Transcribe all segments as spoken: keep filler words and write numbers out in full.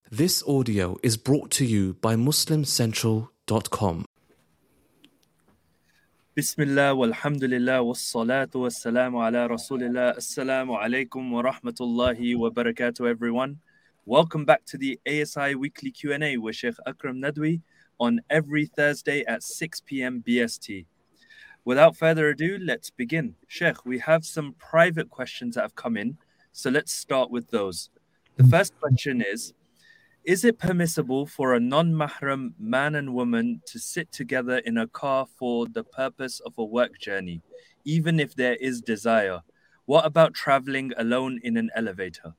This audio is brought to you by muslim central dot com. Bismillah walhamdulillah wassalatu wassalamu ala rasulillah. Assalamu alaikum wa rahmatullahi wa barakatuh, everyone. Welcome back to the A S I Weekly Q and A with Sheikh Akram Nadwi on every Thursday at six p.m. B S T. Without further ado, let's begin. Sheikh, we have some private questions that have come in, so let's start with those. The first question is, Is it permissible for a non-mahram man and woman to sit together in a car for the purpose of a work journey, even if there is desire? What about traveling alone in an elevator?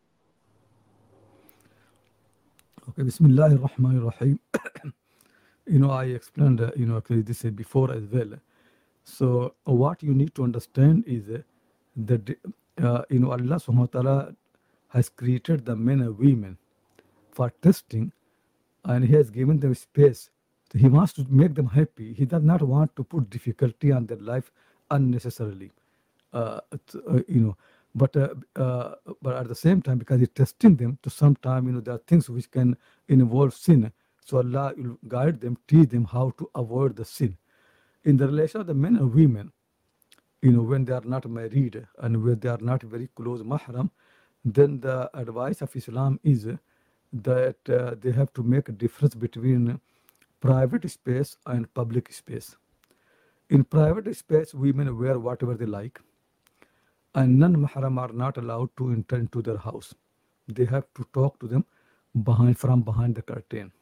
Okay, Bismillah ar-Rahman ar-Rahim. You know, I explained, uh, you know, actually this before as well. So uh, what you need to understand is uh, that, uh, you know, Allah subhanahu wa ta'ala has created the men and women for testing, and he has given them space. So he wants to make them happy. He does not want to put difficulty on their life unnecessarily. Uh, uh, you know, but uh, uh, but at the same time, because he's testing them, to some time, you know, there are things which can involve sin. So Allah will guide them, teach them how to avoid the sin. In the relation of the men and women, you know, when they are not married and when they are not very close mahram, then the advice of Islam is that uh, they have to make a difference between private space and public space. In private space, women wear whatever they like, and non-mahram are not allowed to enter into their house. They have to talk to them behind from behind the curtain.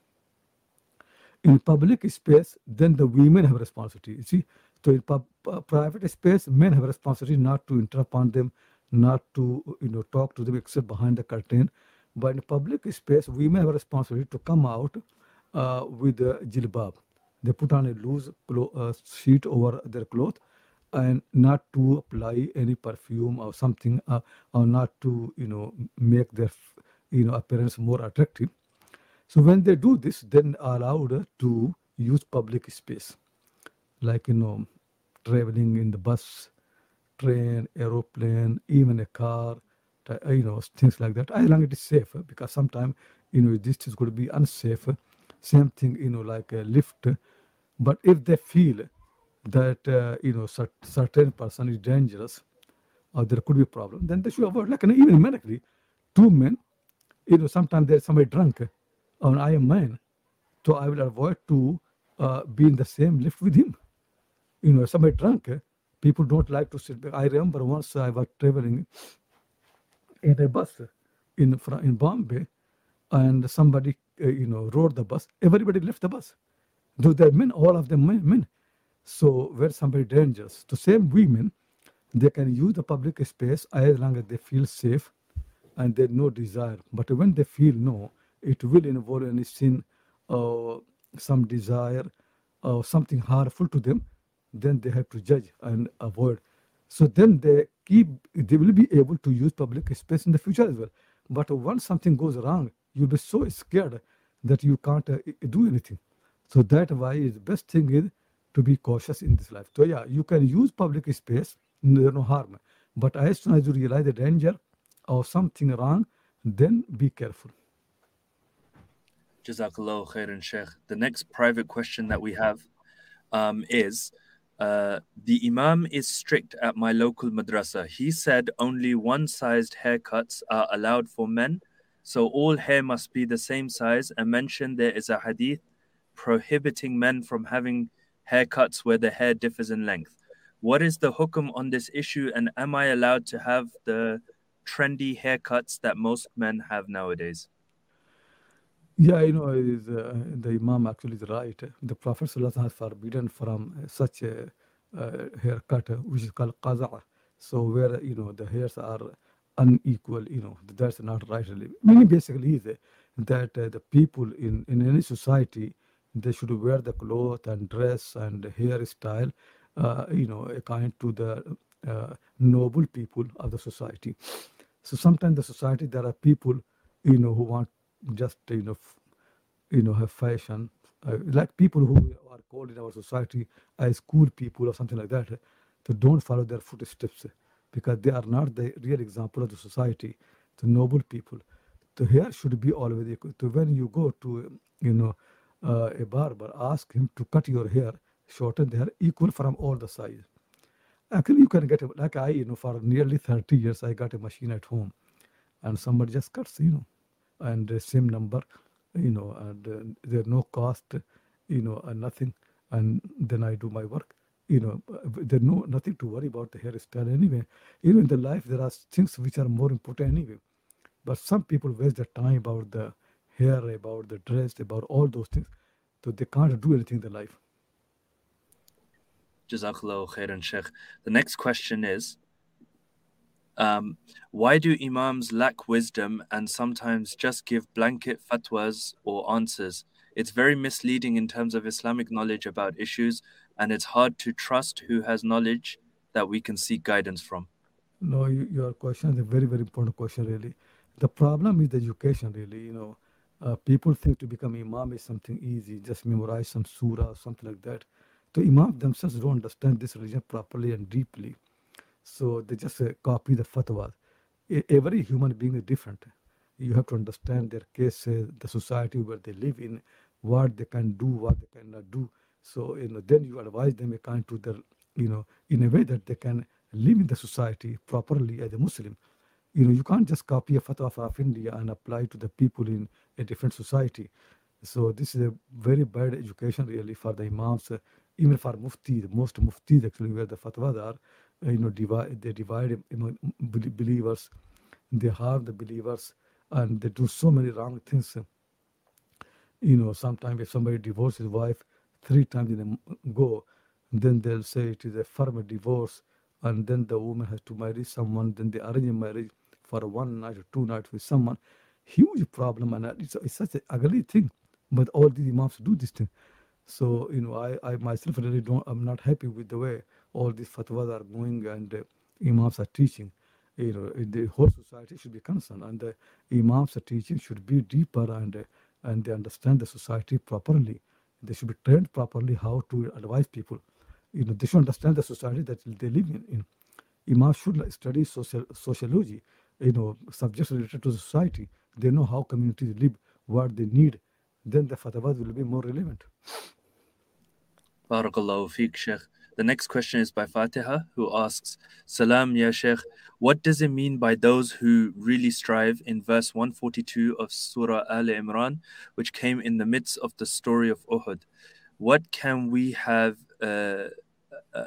In public space, then the women have responsibility. You see, so in pub, uh, private space, men have responsibility not to enter upon them, not to you know talk to them except behind the curtain. But in public space, women have a responsibility to come out uh, with a jilbab. They put on a loose clo- uh, sheet over their cloth, and not to apply any perfume or something, uh, or not to you know make their you know appearance more attractive. So when they do this, then are allowed to use public space, like you know traveling in the bus, train, aeroplane, even a car. Uh, you know, things like that. As long as it is safe, uh, because sometimes, you know, this is going to be unsafe. Same thing, you know, like a lift. But if they feel that, uh, you know, cert- certain person is dangerous, or there could be a problem, then they should avoid. Like, you know, even medically, two men, you know, sometimes there's somebody drunk, and I am man, so I will avoid to uh, be in the same lift with him. You know, somebody drunk, people don't like to sit. I remember once I was traveling in a bus in in Bombay, and somebody uh, you know rode the bus. Everybody left the bus. Though they're men, all of them men. men. So where somebody dangerous, the same women, they can use the public space as long as they feel safe and they no desire. But when they feel no, it will involve any sin or some desire or something harmful to them, then they have to judge and avoid. So then they keep, they will be able to use public space in the future as well. But once something goes wrong, you'll be so scared that you can't uh, do anything. So that's why the best thing is to be cautious in this life. So yeah, you can use public space, there's no harm. But as soon as you realize the danger or something wrong, then be careful. Jazakallahu khairan, Sheikh. The next private question that we have um, is, Uh, the Imam is strict at my local madrasa. He said only one-sized haircuts are allowed for men, so all hair must be the same size, and mentioned there is a hadith prohibiting men from having haircuts where the hair differs in length. What is the hukum on this issue, and am I allowed to have the trendy haircuts that most men have nowadays? Yeah, you know, is, uh, the Imam actually is right. The Prophet ﷺ has forbidden from uh, such a uh, haircut, uh, which is called qaza'. So where, you know, the hairs are unequal, you know, that's not right. Really. Meaning basically is uh, that uh, the people in, in any society, they should wear the cloth and dress and hairstyle, uh, you know, according to the uh, noble people of the society. So sometimes the society, there are people, you know, who want just you know, f- you know, have fashion, uh, like people who are called in our society as cool people or something like that. uh, So don't follow their footsteps, uh, because they are not the real example of the society, the noble people. the hair should be always equal. So when you go to, you know, uh, a barber, ask him to cut your hair, shorten the hair equal from all the sides. Actually, you can get it. Like I, you know, for nearly thirty years, I got a machine at home, and somebody just cuts, you know, and the same number, you know, and uh, there's no cost, you know, and nothing. And then I do my work, you know. uh, There's no nothing to worry about the hairstyle anyway. Even in the life, there are things which are more important anyway. But some people waste their time about the hair, about the dress, about all those things, so they can't do anything in their life. Jazakallahu khairan, Sheikh. The next question is, um, why do Imams lack wisdom and sometimes just give blanket fatwas or answers? It's very misleading in terms of Islamic knowledge about issues, and it's hard to trust who has knowledge that we can seek guidance from. No, you, your question is a very, very important question, really. The problem is the education, really. You know, uh, people think to become imam is something easy, just memorize some surah or something like that. The imams themselves don't understand this religion properly and deeply. So they just uh, copy the fatwas. E- Every human being is different. You have to understand their cases, the society where they live in, what they can do, what they cannot do. So you know, then you advise them according to their, you know, in a way that they can live in the society properly as a Muslim. You know, you can't just copy a fatwa of India and apply to the people in a different society. So this is a very bad education really for the imams, uh, even for mufti. Most muftis actually where the fatwas are, uh, you know, divide they divide among bel- believers, they harm the believers, and they do so many wrong things. uh, You know, sometimes if somebody divorces his wife three times in a m- go, then they'll say it is a firm divorce, and then the woman has to marry someone. Then they arrange a marriage for one night or two nights with someone. Huge problem, and uh, it's, it's such an ugly thing. But all these imams do this thing. So you know, I, I myself really don't. I'm not happy with the way all these fatwas are going and uh, imams are teaching. You know, the whole society should be concerned, and the imams are teaching should be deeper and uh, and they understand the society properly. They should be trained properly how to advise people. You know, they should understand the society that they live in. in. Imams should like, study social sociology, you know, subjects related to society. They know how communities live, what they need. Then the fatwas will be more relevant. Barakallahu feek, Sheikh. The next question is by Fatiha, who asks, Salam, Ya Sheikh, what does it mean by those who really strive in verse one forty-two of Surah Al Imran, which came in the midst of the story of Uhud? What can we have uh, uh,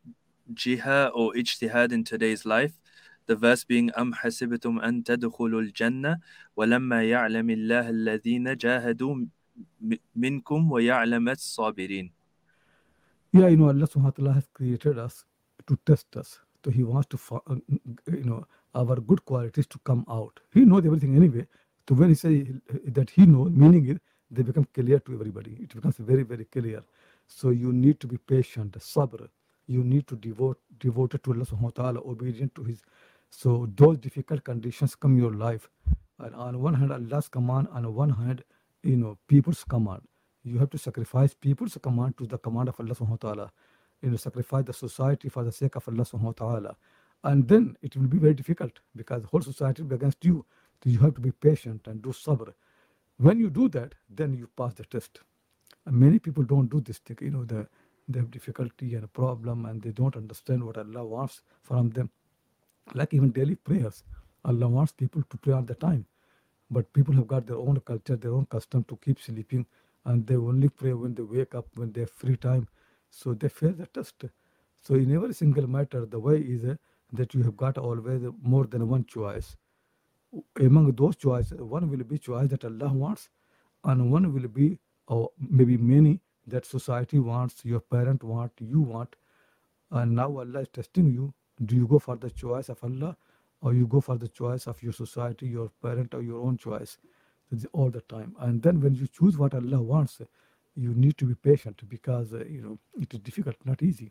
jihad or ijtihad in today's life? The verse being أم حسبتم أن تدخلوا الجنة ولما يعلم الله الذين جاهدوا م- منكم ويعلم الصابرين. Yeah, you know, Allah subhanahu wa ta'ala has created us to test us. So He wants to, fo- uh, you know, our good qualities to come out. He knows everything anyway. So when He says that He knows, meaning is they become clear to everybody. It becomes very, very clear. So you need to be patient, sabr. You need to devote devoted to Allah subhanahu wa ta'ala, obedient to His. So those difficult conditions come in your life. And on one hand, Allah's command, on one hand, you know, people's command. You have to sacrifice people's command to the command of Allah subhanahu wa ta'ala. You know, sacrifice the society for the sake of Allah subhanahu wa ta'ala. And then it will be very difficult because the whole society will be against you. So you have to be patient and do sabr. When you do that, then you pass the test. And many people don't do this thing. You know, the, they have difficulty and a problem and they don't understand what Allah wants from them. Like even daily prayers. Allah wants people to pray all the time. But people have got their own culture, their own custom to keep sleeping, and they only pray when they wake up, when they have free time. So they fail the test. So in every single matter, the way is uh, that you have got always more than one choice. Among those choices, one will be choice that Allah wants, and one will be, or maybe many, that society wants, your parent want, you want, and now Allah is testing you. Do you go for the choice of Allah or you go for the choice of your society, your parent, or your own choice? It's all the time. And then when you choose what Allah wants, you need to be patient because, uh, you know, it is difficult, not easy.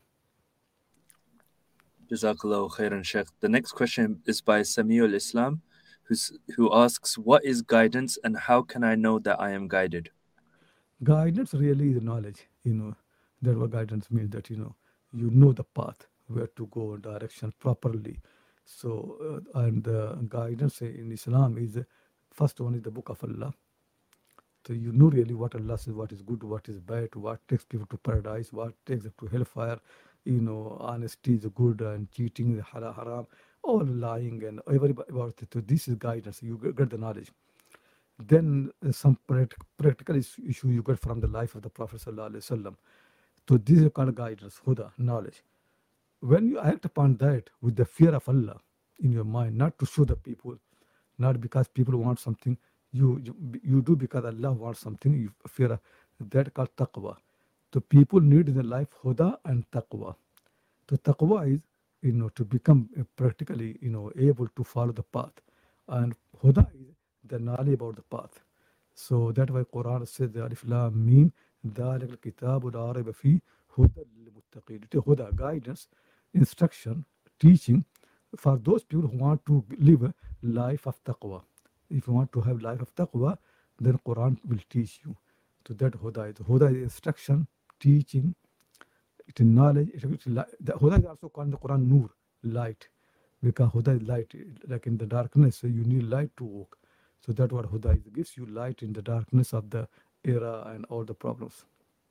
Jazakallahu khairan, Sheikh. The next question is by Samiul Islam, who's, who asks, what is guidance and how can I know that I am guided? Guidance really is knowledge, you know. That what guidance means, that, you know, you know the path, where to go, direction properly. So, uh, and uh, guidance in Islam is First one is the book of Allah. So you know really what Allah says, what is good, what is bad, what takes people to paradise, what takes them to hellfire. You know, honesty is good and cheating is hara- haram, all lying and everybody about it. So this is guidance. You get get the knowledge. Then uh, some pract- practical is- issue you get from the life of the Prophet Sallallahu Alaihi Wasallam. So this is kind of guidance, huda, knowledge. When you act upon that with the fear of Allah in your mind, not to show the people, not because people want something, you you, you do because Allah wants something, you fear that called taqwa. So people need in their life huda and taqwa. So taqwa is, you know, to become uh, practically, you know, able to follow the path. And huda is the knowledge about the path. So that's why Quran says, Alif Lam Mim, ذَلِكَ الْكِتَابُ لَا رَيْبَ فِيهِ هُدًى لِلْمُتَّقِينَ. It is huda, guidance, instruction, teaching for those people who want to live a life of taqwa. If you want to have life of taqwa, then Quran will teach you. So that huda is huda is instruction, teaching, it is knowledge. It is li- the huda is also called in the Quran nur, light, because huda is light. Like in the darkness, so you need light to walk. So that's what huda is. It gives you light in the darkness of the era and all the problems.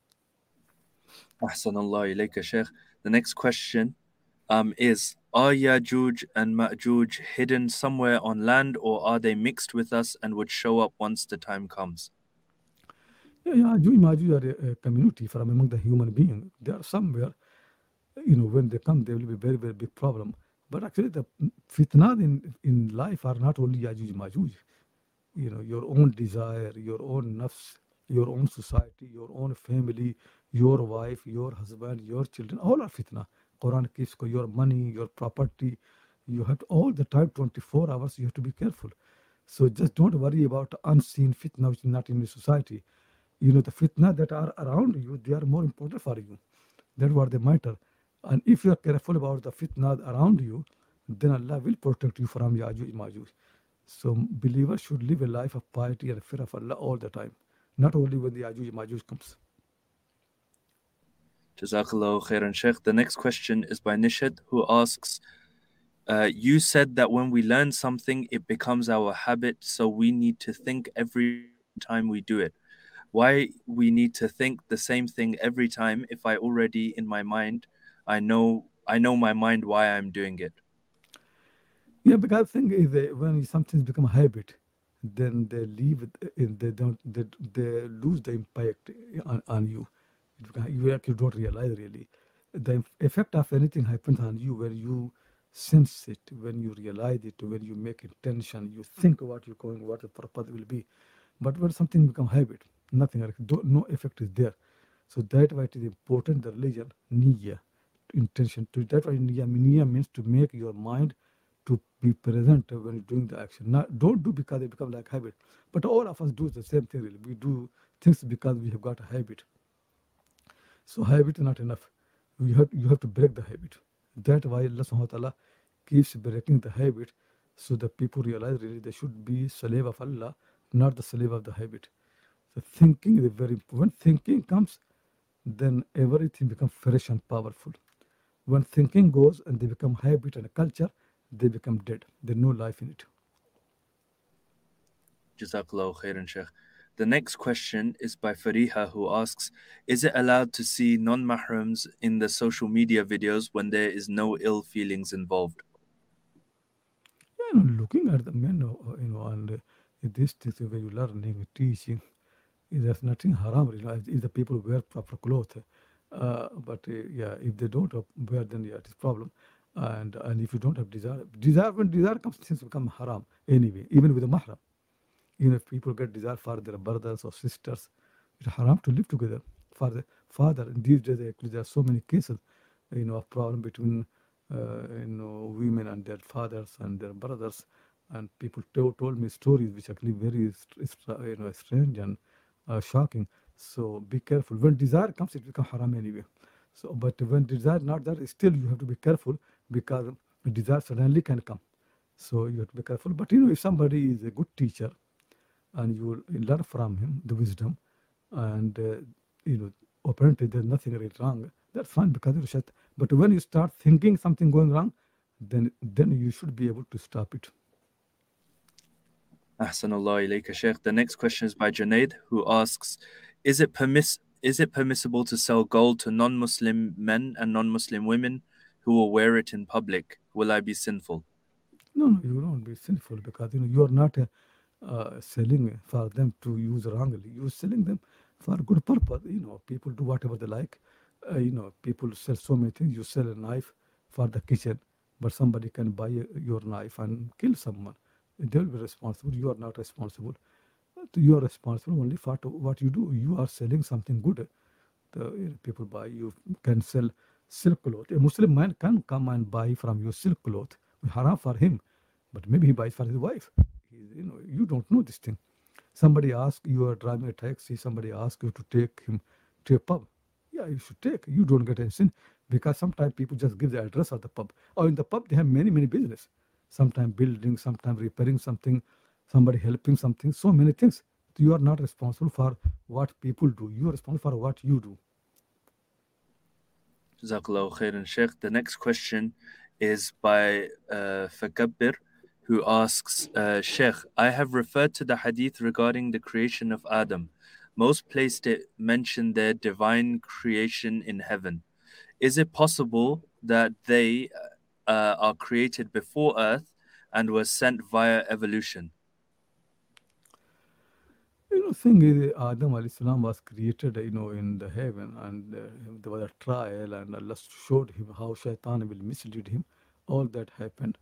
Ahsanallah ilayka, Sheikh. The next question um, is Are Yajuj and Ma'juj hidden somewhere on land, or are they mixed with us and would show up once the time comes? Yeah, yeah, you imagine are a, a community from among the human beings. They are somewhere, you know, when they come, they will be very, very big problem. But actually, the fitna in, in life are not only Yajuj Majuj. You know, your own desire, your own nafs, your own society, your own family, your wife, your husband, your children, all are fitna. Quran keeps your money, your property. You have to, all the time, twenty-four hours, you have to be careful. So just don't worry about unseen fitna which is not in your society. You know, the fitna that are around you, they are more important for you. That's what they matter. And if you are careful about the fitna around you, then Allah will protect you from Yajuj Majuj. So believers should live a life of piety and fear of Allah all the time, not only when the Yajuj Majuj comes. Jazakallahu khairan, Sheikh. The next question is by Nishad, who asks, uh, You said that when we learn something, it becomes our habit, so we need to think every time we do it. Why we need to think the same thing every time if I already in my mind, I know I know my mind why I'm doing it. Yeah, because the thing is that when something's become a habit, then they leave it, in- they don't, they, they lose the impact on, on you. It becomes, you actually don't realize really. The effect of anything happens on you when you sense it, when you realize it, when you make intention, you think what you're going, what the purpose will be. But when something become habit, nothing, like, don't- no effect is there. So that's why it is important, the religion, niyyah, intention. To that why niyyah, niyyah means to make your mind to be present when you're doing the action. Not, don't do because it becomes like habit. But all of us do the same thing really. We do things because we have got a habit. So habit is not enough. You have, you have to break the habit. That's why Allah subhanahu wa ta'ala keeps breaking the habit so that people realize really they should be slave of Allah, not the slave of the habit. So thinking is very important. When thinking comes, then everything becomes fresh and powerful. When thinking goes and they become habit and culture, they become dead. There's no life in it. Jazakallahu khairan, Sheikh. The next question is by Fariha, who asks, Is it allowed to see non-mahrams in the social media videos when there is no ill feelings involved? You know, looking at the men, uh, you know, and uh, this things where you learning, teaching, there's nothing haram, you know, if the people wear proper clothes. Uh, but uh, yeah, if they don't wear, then yeah, it's a problem. And and if you don't have desire, desire when desire comes, things become haram anyway, even with a mahram. Even if people get desire for their brothers or sisters, it's haram to live together. For the father, in these days, actually, there are so many cases, you know, of problem between, uh, you know, women and their fathers and their brothers. And people told, told me stories which actually very, you know, strange and uh, shocking. So be careful. When desire comes, it becomes haram anyway. So, but when desire not there, still you have to be careful because desire suddenly can come. So you have to be careful. But you know, if somebody is a good teacher, and you will learn from him the wisdom, and uh, you know, apparently there's nothing really wrong. That's fine because it's shait. But when you start thinking something going wrong, then then you should be able to stop it. Ahsanallah ilayka, Sheikh. The next question is by Junaid, who asks, is it permiss is it permissible to sell gold to non-Muslim men and non-Muslim women who will wear it in public? Will I be sinful? No, no, you don't be sinful because you know you are not uh, uh, selling for them to use wrongly. You're selling them for good purpose. You know, people do whatever they like. Uh, you know, people sell so many things. You sell a knife for the kitchen, but somebody can buy uh, your knife and kill someone. They will be responsible. You are not responsible. But you are responsible only for to- what you do. You are selling something good. The you know, people buy. You can sell silk cloth. A Muslim man can come and buy from you silk cloth. Haram for him, but maybe he buys for his wife. He, you know, you don't know this thing. Somebody asks you are driving a taxi. Somebody asks you to take him to a pub. Yeah, you should take. You don't get any sin because sometimes people just give the address of the pub. Or in the pub they have many many business. Sometimes building, sometimes repairing something, somebody helping something. So many things. You are not responsible for what people do. You are responsible for what you do. Jazakallahu khairan, Sheikh. The next question is by uh, Fakabbir, who asks, uh, Sheikh, I have referred to the hadith regarding the creation of Adam. Most placed it mention their divine creation in heaven. Is it possible that they uh, are created before earth and were sent via evolution? You know, thing is, Adam alayhi salam was created, you know, in the heaven, and uh, there was a trial, and Allah showed him how Shaitan will mislead him. All that happened,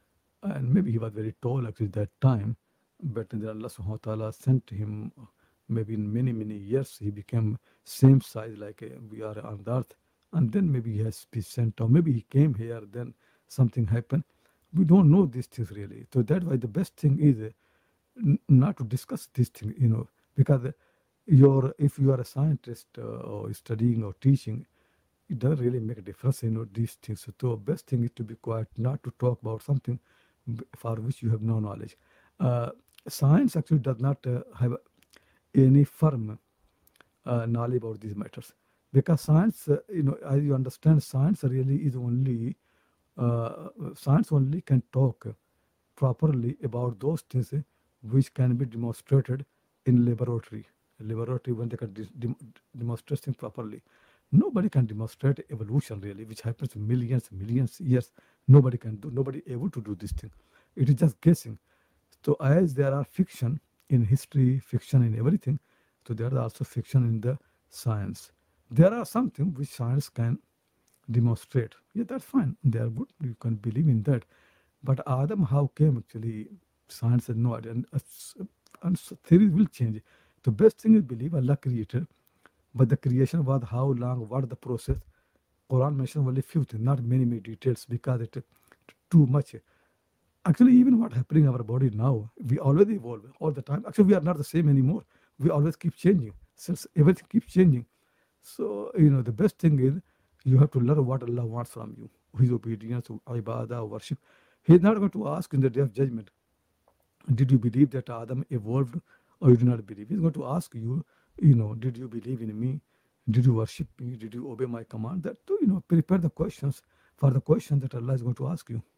and maybe he was very tall actually that time, but then Allah subhanahu wa ta'ala sent him. uh, Maybe in many many years he became same size like uh, we are on the earth, and then maybe he has been sent, or maybe he came here. Then something happened. We don't know these things really. So that's why the best thing is uh, n- not to discuss this thing, you know, because uh, you're if you are a scientist uh, or studying or teaching, it doesn't really make a difference, you know, these things. So the best thing is to be quiet, not to talk about something b- for which you have no knowledge. Uh, Science actually does not uh, have any firm uh, knowledge about these matters because science, uh, you know, as you understand, science really is only uh, science only can talk properly about those things eh, which can be demonstrated in laboratory. Laboratory when they can dis- dem- demonstrate things properly. Nobody can demonstrate evolution really, which happens millions, millions years. Nobody can do. Nobody able to do this thing. It is just guessing. So as there are fiction in history, fiction in everything, so there is also fiction in the science. There are something which science can demonstrate. Yeah, that's fine. They are good. You can believe in that. But Adam, how came actually? Science has no idea. And, uh, s- and s- theories will change. The best thing is believe Allah created, but the creation was how long, what the process. Quran mentions only few things, not many, many details because it too much. Actually, even what happening in our body now, we always evolve all the time. Actually, we are not the same anymore. We always keep changing. Since everything keeps changing. So, you know, the best thing is you have to learn what Allah wants from you. His obedience, ibadah, worship. He's not going to ask in the day of judgment, did you believe that Adam evolved or you do not believe? He's going to ask you, you know, did you believe in me? Did you worship me? Did you obey my command? That, you know, prepare the questions for the question that Allah is going to ask you.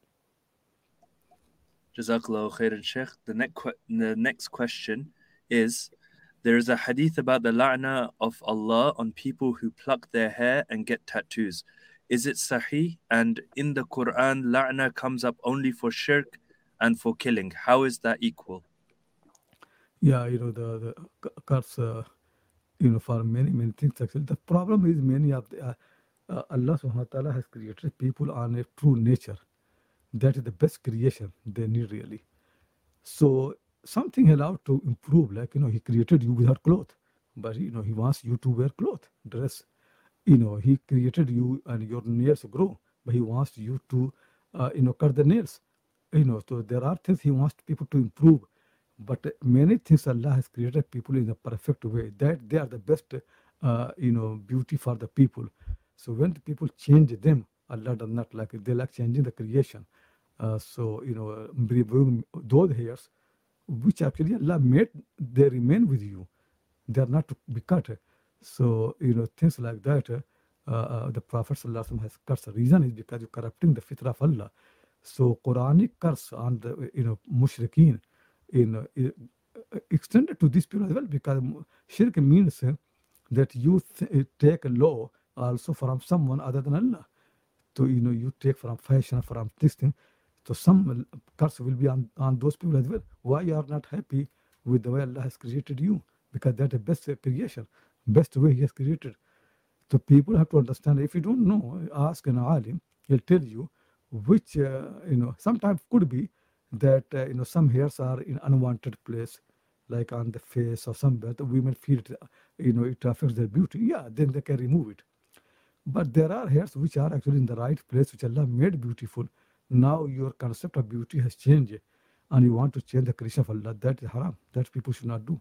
Jazakallahu khairan, Sheikh. The next, que- the next question is, there is a hadith about the la'na of Allah on people who pluck their hair and get tattoos. Is it sahih? And in the Quran, la'na comes up only for shirk and for killing. How is that equal? Yeah, you know, the, the cu- curse, uh, you know, for many, many things actually. The problem is many of the, uh, uh, Allah subhanahu wa ta'ala has created people on a true nature. That is the best creation they need really. So something allowed to improve, like, you know, he created you without clothes, but, you know, he wants you to wear clothes, dress. You know, he created you and your nails grow, but he wants you to, uh, you know, cut the nails. You know, so there are things he wants people to improve, but uh, many things Allah has created people in a perfect way. That they are the best, uh, you know, beauty for the people. So when the people change them, Allah does not like it. They like changing the creation. Uh, so you know, uh, removing those hairs, which actually Allah made, they remain with you. They are not to be cut. So, you know, things like that, uh, uh, the Prophet ﷺ has cursed. The reason is because you're corrupting the fitrah of Allah. So, Quranic curse on the, you know, mushrikeen, you know, extended to these people as well, because shirk means uh, that you th- take a law also from someone other than Allah. So, you know, you take from fashion, from this thing. So some curse will be on, on those people as well. Why you are not happy with the way Allah has created you? Because that's the best creation, best way He has created. So people have to understand. If you don't know, ask an alim. He'll tell you which, uh, you know, sometimes could be that, uh, you know, some hairs are in unwanted place, like on the face or somewhere. The women feel it, you know, it affects their beauty. Yeah, then they can remove it. But there are hairs which are actually in the right place, which Allah made beautiful. Now your concept of beauty has changed, and you want to change the creation of Allah. That is haram. That people should not do.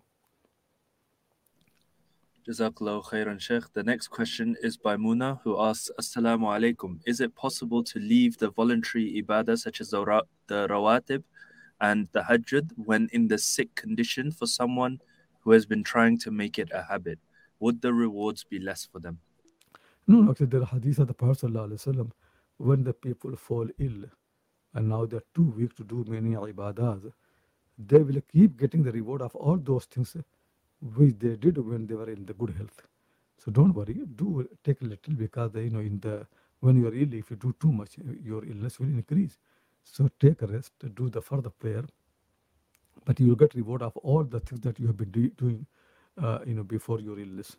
Jazakallahu khairan, Sheikh. The next question is by Muna, who asks, Assalamu alaikum. Is it possible to leave the voluntary ibadah such as the, ra- the rawatib and the hajjud when in the sick condition for someone who has been trying to make it a habit? Would the rewards be less for them? No, no, actually, there are hadith of the Prophet ﷺ, when the people fall ill and now they're too weak to do many ibadah, they will keep getting the reward of all those things which they did when they were in the good health. So don't worry, do take a little, because you know, in the when you are ill, if you do too much, your illness will increase. So take a rest, do the further prayer, but you will get reward of all the things that you have been do, doing, uh, you know, before your illness.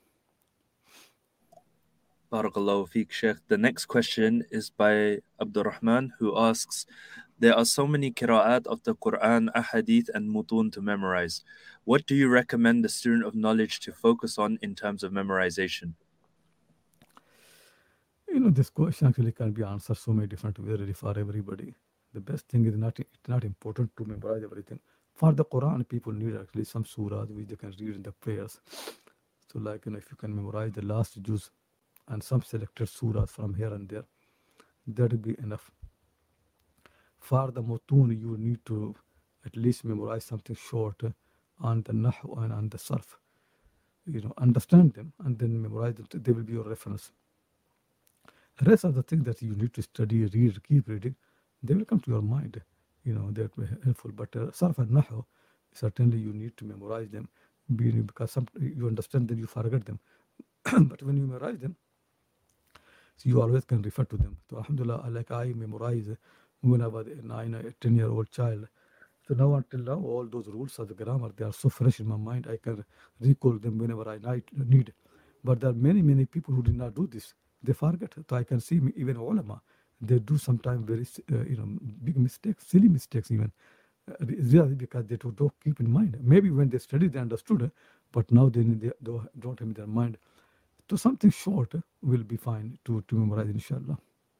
Barakallahu feek, Sheikh. The next question is by Abdurrahman, who asks, there are so many qira'at of the Quran, ahadith, and mutun to memorize. What do you recommend the student of knowledge to focus on in terms of memorization? You know, this question actually can be answered so many different ways really for everybody. The best thing is not it's not important to memorize everything. For the Quran, people need actually some surahs which they can read in the prayers. So, like, you know, if you can memorize the last juz and some selected surahs from here and there, that will be enough. For the mutun, you need to at least memorize something short on the nahu and on the sarf. You know, understand them and then memorize them. They will be your reference. The rest of the things that you need to study, read, keep reading, they will come to your mind. You know, that will be helpful. But uh, sarf and nahu, certainly you need to memorize them, because some, you understand them, you forget them. But when you memorize them, so you always can refer to them. So alhamdulillah, like I memorize when I was a nine, a ten year old child. So now until now, all those rules of the grammar, they are so fresh in my mind, I can recall them whenever I need. But there are many, many people who did not do this. They forget. So I can see even ulama, they do sometimes very, uh, you know, big mistakes, silly mistakes even, uh, really because they don't, don't keep in mind. Maybe when they studied, they understood, but now they, they don't have in their mind. So something short will be fine to, to memorize, inshallah.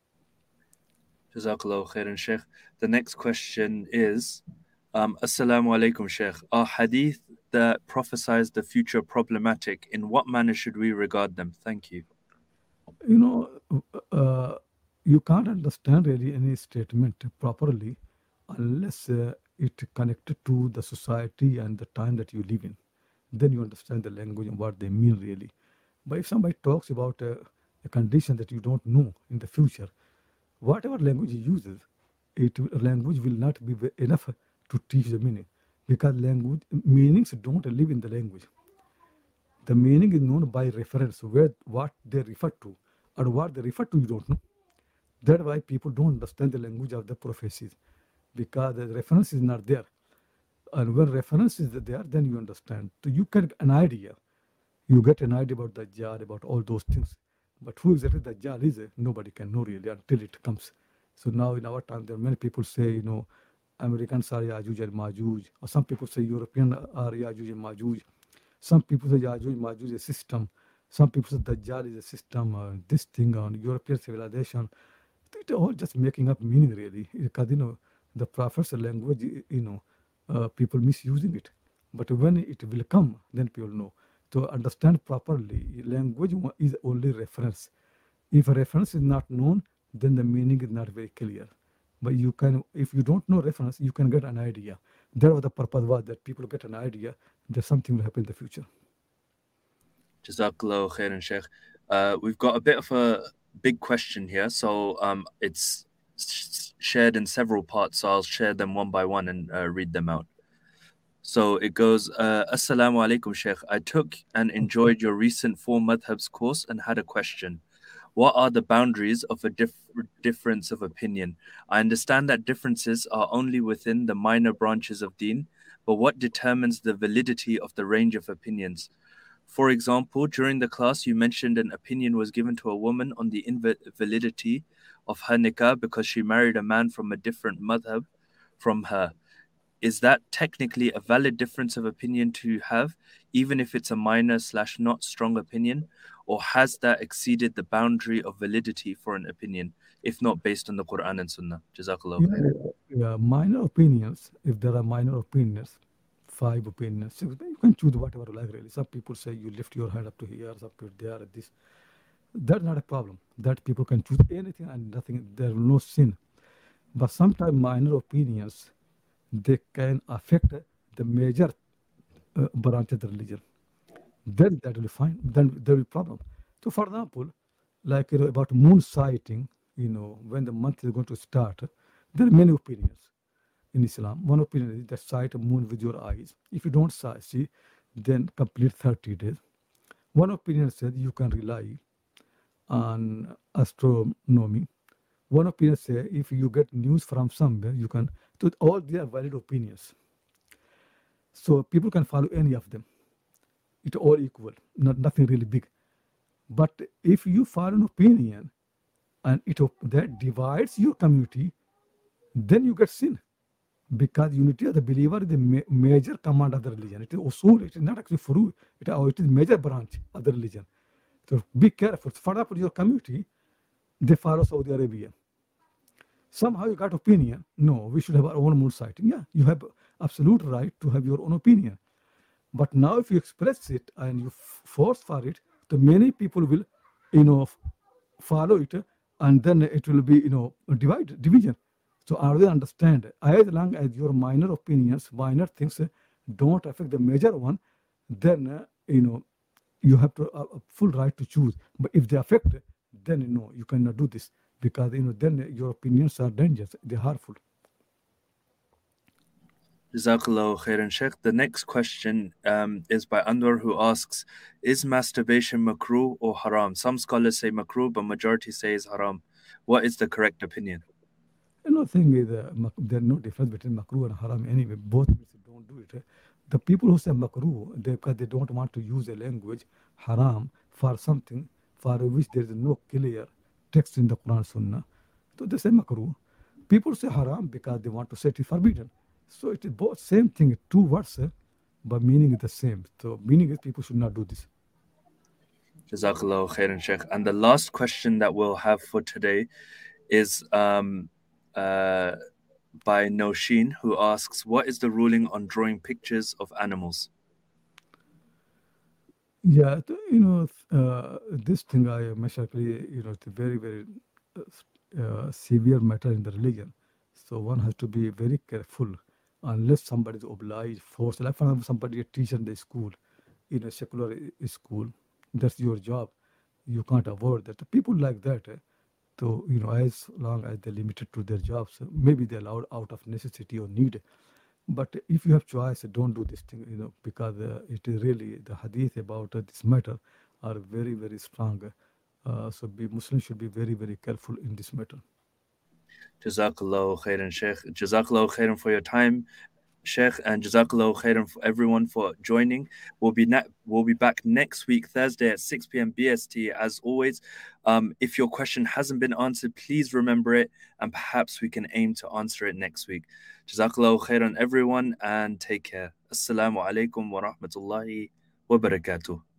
Jazakallahu khairan, Sheikh. The next question is, um, Assalamu alaikum, Sheikh. Are hadith that prophesies the future problematic? In what manner should we regard them? Thank you. You know, uh, you can't understand really any statement properly unless uh, it connected to the society and the time that you live in. Then you understand the language and what they mean really. But if somebody talks about a, a condition that you don't know in the future, whatever language he uses, it language will not be enough to teach the meaning, because language meanings don't live in the language. The meaning is known by reference, where what they refer to, or what they refer to you don't know. That's why people don't understand the language of the prophecies, because the reference is not there. And when reference is there, then you understand. So you get an idea. You get an idea about Dajjal, about all those things. But who exactly Dajjal is, nobody can know really until it comes. So now in our time, there are many people say, you know, Americans are Yajuj and Majuj, or some people say European are Yajuj and Majuj. Some people say Yajuj and Majuj is a system. Some people say Dajjal is a system, uh, this thing on European civilization. They're all just making up meaning really, because, you know, the prophet's language, you know, uh, people misusing it. But when it will come, then people know. To understand properly, language is only reference. If a reference is not known, then the meaning is not very clear. But you can, if you don't know reference, you can get an idea. That was the purpose was that people get an idea that something will happen in the future. Jazakallahu khairan, Sheikh. Uh, we've got a bit of a big question here, so um, it's shared in several parts, so I'll share them one by one and uh, read them out. So it goes, uh, Assalamu alaikum, Sheikh. I took and enjoyed your recent four madhabs course and had a question. What are the boundaries of a dif- difference of opinion? I understand that differences are only within the minor branches of deen, but what determines the validity of the range of opinions? For example, during the class, you mentioned an opinion was given to a woman on the invalidity of her nikah because she married a man from a different madhab from her. Is that technically a valid difference of opinion to have, even if it's a minor slash not strong opinion? Or has that exceeded the boundary of validity for an opinion, if not based on the Quran and Sunnah? Jazakallah Yeah, khair. yeah, minor opinions, if there are minor opinions, five opinions, six, you can choose whatever you like, really. Some people say you lift your hand up to here, some people there at this. That's not a problem. That people can choose anything and nothing, there is no sin. But sometimes minor opinions, they can affect the major uh, branch of the religion. Then that will be fine. Then there will be problem. So, for example, like you know, about moon sighting, you know, when the month is going to start, there are many opinions in Islam. One opinion is that sight a moon with your eyes. If you don't si- see, then complete thirty days. One opinion says you can rely on astronomy. One opinion says if you get news from somewhere, you can. So all these are valid opinions. So people can follow any of them. It's all equal, not nothing really big. But if you follow an opinion and it op- that divides your community, then you get sin. Because unity of the believer is the ma- major command of the religion. It is usul, it is not actually furu, it, uh, it is major branch of the religion. So be careful. For example, your community, they follow Saudi Arabia. Somehow you got opinion. No, we should have our own moon sighting. Yeah, you have absolute right to have your own opinion. But now if you express it and you f- force for it, the many people will, you know, f- follow it, and then it will be, you know, a divide, division. So I really understand, as long as your minor opinions, minor things uh, don't affect the major one, then, uh, you know, you have to uh, a full right to choose. But if they affect, then, you know, you cannot do this because, you know, then your opinions are dangerous, they're harmful. Jazakallah khairan, Sheikh. The next question um, is by Anwar, who asks, is masturbation makruh or haram? Some scholars say makruh, but majority say is haram. What is the correct opinion? You know, thing is, uh, mak- there's no difference between makruh and haram anyway. Both means you don't do it. The people who say makruh, they, because they don't want to use a language, haram, for something for which there is no clear text in the Quran Sunnah. So they say makruh. People say haram because they want to say it is forbidden. So it is both same thing, two words, uh, but meaning is the same. So meaning is people should not do this. Jazakallah khairan, Sheikh. And the last question that we'll have for today is um, uh, by Noshin, who asks, what is the ruling on drawing pictures of animals? Yeah, th- you know, uh, this thing I am actually, you know, it's a very, very uh, s- uh, severe matter in the religion. So one has to be very careful unless somebody is obliged, forced. Like for example, somebody a teacher in the school, in a secular i- school, that's your job. You can't avoid that. The people like that, eh, so you know, as long as they're limited to their jobs, maybe they're allowed out of necessity or need. But if you have choice, don't do this thing, you know, because uh, it is really the hadith about uh, this matter are very, very strong. Uh, so be, Muslims should be very, very careful in this matter. Jazakallah khairan, Sheikh. Jazakallah khairan for your time, Sheikh, and Jazakallah khairan for everyone for joining. We'll be ne- we'll be back next week, Thursday at six p.m. B S T, as always. Um, if your question hasn't been answered, please remember it, and perhaps we can aim to answer it next week. Jazakallah khairan, everyone, and take care. Assalamu alaikum wa rahmatullahi wa barakatuh.